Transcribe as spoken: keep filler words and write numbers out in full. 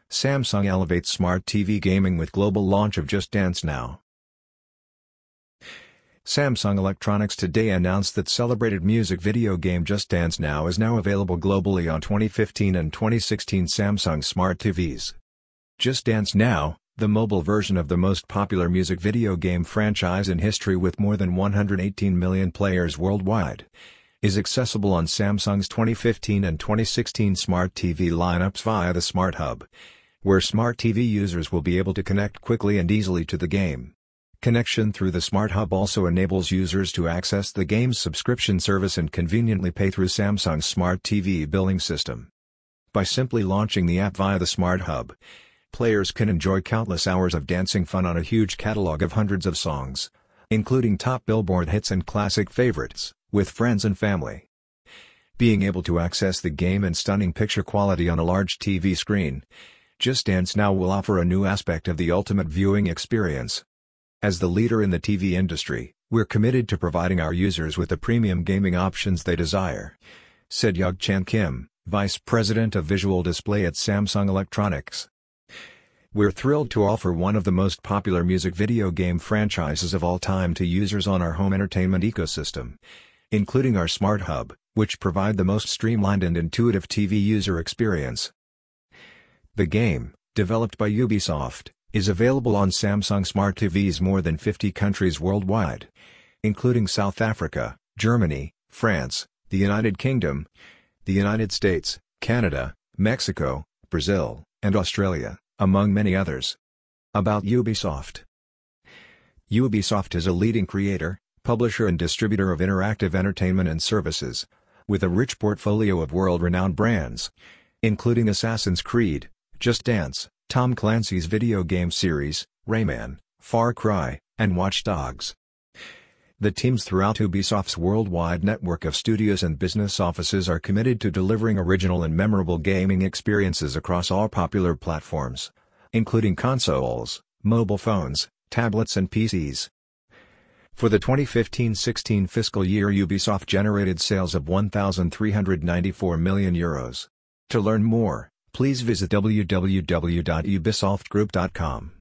Samsung elevates smart T V gaming with global launch of Just Dance Now. Samsung Electronics today announced that celebrated music video game Just Dance Now is now available globally on twenty fifteen and twenty sixteen Samsung Smart T Vs. Just Dance Now, the mobile version of the most popular music video game franchise in history with more than one hundred eighteen million players worldwide, is accessible on Samsung's twenty fifteen and twenty sixteen Smart T V lineups via the Smart Hub, where Smart T V users will be able to connect quickly and easily to the game. Connection through the Smart Hub also enables users to access the game's subscription service and conveniently pay through Samsung's Smart T V billing system. By simply launching the app via the Smart Hub, players can enjoy countless hours of dancing fun on a huge catalog of hundreds of songs, including top Billboard hits and classic favorites, with friends and family. Being able to access the game in stunning picture quality on a large T V screen, Just Dance Now will offer a new aspect of the ultimate viewing experience. As the leader in the T V industry, we're committed to providing our users with the premium gaming options they desire, said Yug-Chan Kim, Vice President of Visual Display at Samsung Electronics. We're thrilled to offer one of the most popular music video game franchises of all time to users on our home entertainment ecosystem, including our Smart Hub, which provide the most streamlined and intuitive T V user experience. The game, developed by Ubisoft, is available on Samsung Smart T Vs more than fifty countries worldwide, including South Africa, Germany, France, the United Kingdom, the United States, Canada, Mexico, Brazil, and Australia, among many others. About Ubisoft. Ubisoft is a leading creator, publisher and distributor of interactive entertainment and services, with a rich portfolio of world-renowned brands, including Assassin's Creed, Just Dance, Tom Clancy's video game series, Rayman, Far Cry, and Watch Dogs. The teams throughout Ubisoft's worldwide network of studios and business offices are committed to delivering original and memorable gaming experiences across all popular platforms, including consoles, mobile phones, tablets and P Cs. For the twenty fifteen sixteen fiscal year, Ubisoft generated sales of one thousand three hundred ninety-four million euros. To learn more, please visit w w w dot ubisoft group dot com.